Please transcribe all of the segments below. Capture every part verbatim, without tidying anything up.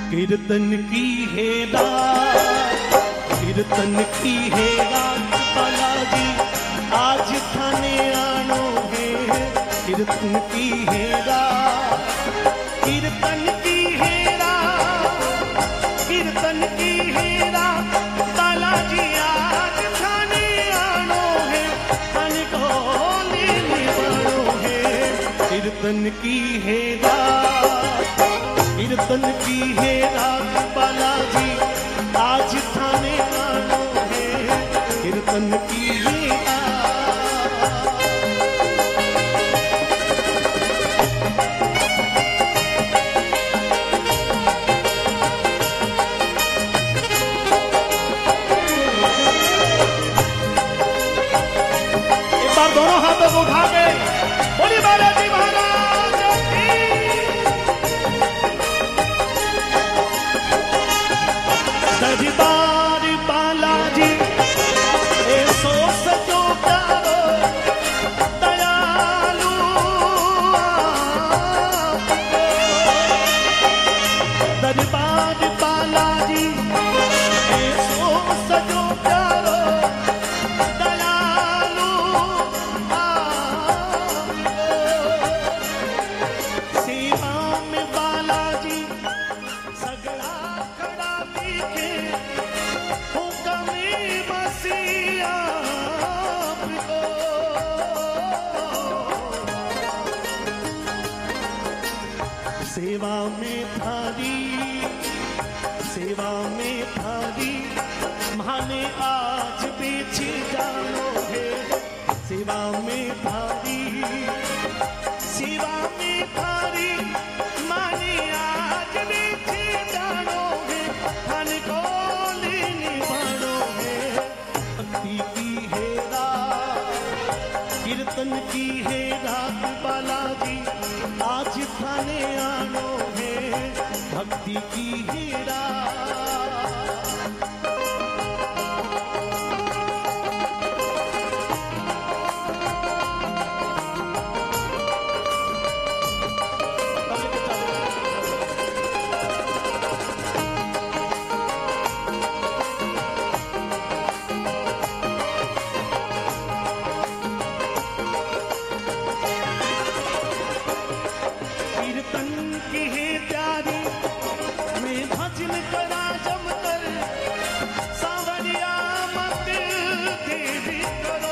कीर्तन की है रात, कीर्तन की है रात बालाजी, आज थाने आनो है। कीर्तन की है रात, कीर्तन की है रात, कीर्तन की है रात बालाजी, आज थाने आनो है। थाने को लेने वालो है। कीर्तन की है रात, कीर्तन की है रात बालाजी, आज थाने आनो है। कीर्तन की है एक बार दोनों हाथों को उठा के बोली बालाजी महाराज की। दरबार बालाजी ऐसो सजो प्यारो दयालु, दरबार बालाजी ऐसो सजो प्यारो दयालु। सेवा में बालाजी सगड़ा खड़ा दिखे, सेवा में थारी, सेवा में थारी माने आज बेची जानो है। सेवा में थारी, सेवा में थारी माने आज बेची जानो है। थान को लेने वालो है। भक्ति की है रात, कीर्तन की है रात बालाजी, आज थाने आनो है। भक्ति की है रात। कीर्तन की है प्यारी मैं भजन करा जमकर, सांवरिया मत देवी करो।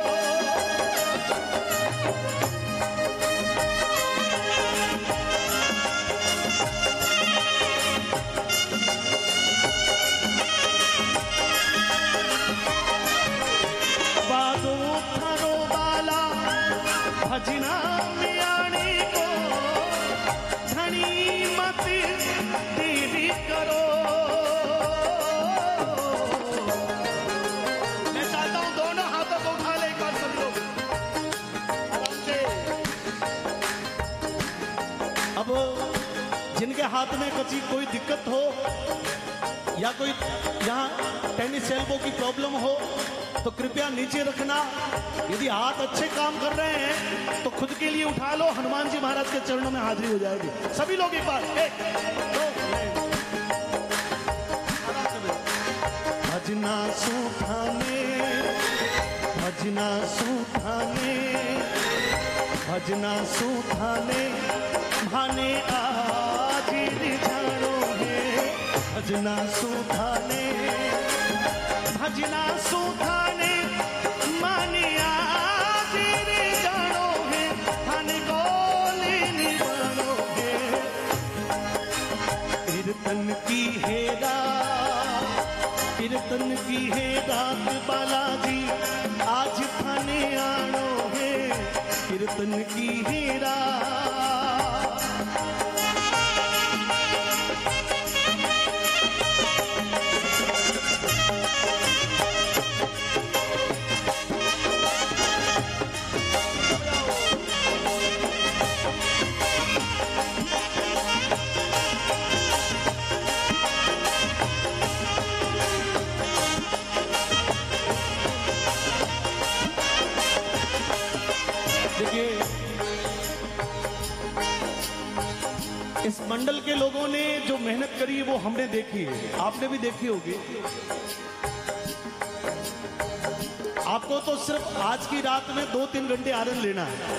वादो थारो बाला भजना में आने को, धनी मत देरी करो। मैं चाहता हूं दोनों हाथों को उठा ले, एक बार सब लोग आराम से। अब जिनके हाथ में कभी कोई दिक्कत हो या कोई यहाँ टेनिस एल्बो की प्रॉब्लम हो तो कृपया नीचे रखना। यदि हाथ अच्छे काम कर रहे हैं तो खुद के लिए उठा लो, हनुमान जी महाराज के चरणों में हाजिरी हो जाएगी। सभी लोग एक बार एक दो भजना सुठाने, भजना सुठाने, भजना सुठाने भाने आज रिझानो है। भजना सुठाने, भजना सुठाने माने आज रिझानो है। थाने को लेने वालो है। कीर्तन की है रात, कीर्तन की है रात बालाजी, आज थाने आनो है। कीर्तन की है रात। देखिए इस मंडल के लोगों ने जो मेहनत करी है वो हमने देखी है, आपने भी देखी होगी। आपको तो सिर्फ आज की रात में दो तीन घंटे आनंद लेना है।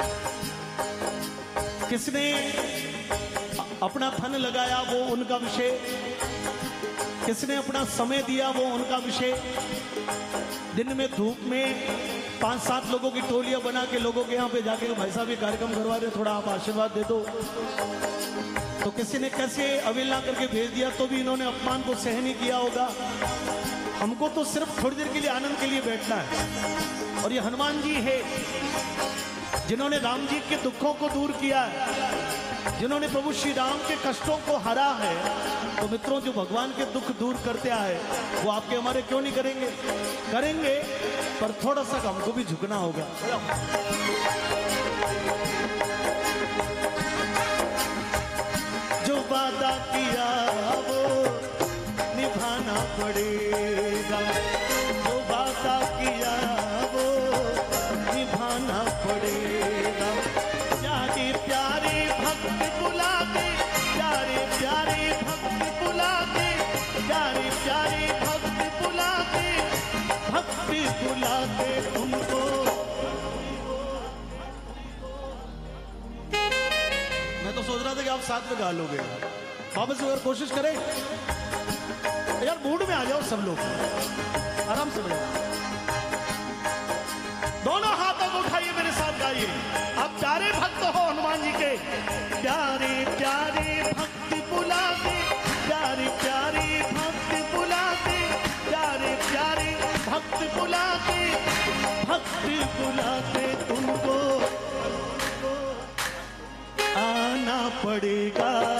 किसने अपना धन लगाया वो उनका विषय, किसने अपना समय दिया वो उनका विषय। दिन में धूप में पांच सात लोगों की टोलियां बना के लोगों के यहाँ पे जाके भाई साहब ये कार्यक्रम करवा रहे, थोड़ा आप आशीर्वाद दे दो। तो किसी ने कैसे अवहेलना करके भेज दिया, तो भी इन्होंने अपमान को सहन नहीं किया होगा। हमको तो सिर्फ थोड़ी देर के लिए आनंद के लिए बैठना है। और ये हनुमान जी है जिन्होंने राम जी के दुखों को दूर किया है, जिन्होंने प्रभु श्री राम के कष्टों को हरा है। तो मित्रों, जो भगवान के दुख दूर करते आए वो आपके हमारे क्यों नहीं करेंगे? करेंगे, पर थोड़ा सा हमको भी झुकना होगा। जो वादा किया वो निभाना पड़ेगा, जो वादा किया वो निभाना पड़ेगा। प्यारे प्यारे भक्त बुलाते, प्यारे प्यारे भक्त बुलाते, प्यारे प्यारे भक्त बुलाते, भक्त बुलाते उनको। मैं तो सोच रहा था कि आप साथ में गा लोगे, वापस अगर कोशिश करें यार, मूड में आ जाओ सब लोग, आराम से बजाओ। दोनों हाथों को उठाइए, मेरे साथ गाइए। आप प्यारे भक्त हो हनुमान जी के। प्यारे प्यारे भक्त बुलाते, प्यारे प्यारे भक्त बुलाते, प्यारे प्यारे भक्त बुलाते, भक्त बुलाते तुमको आना पड़ेगा।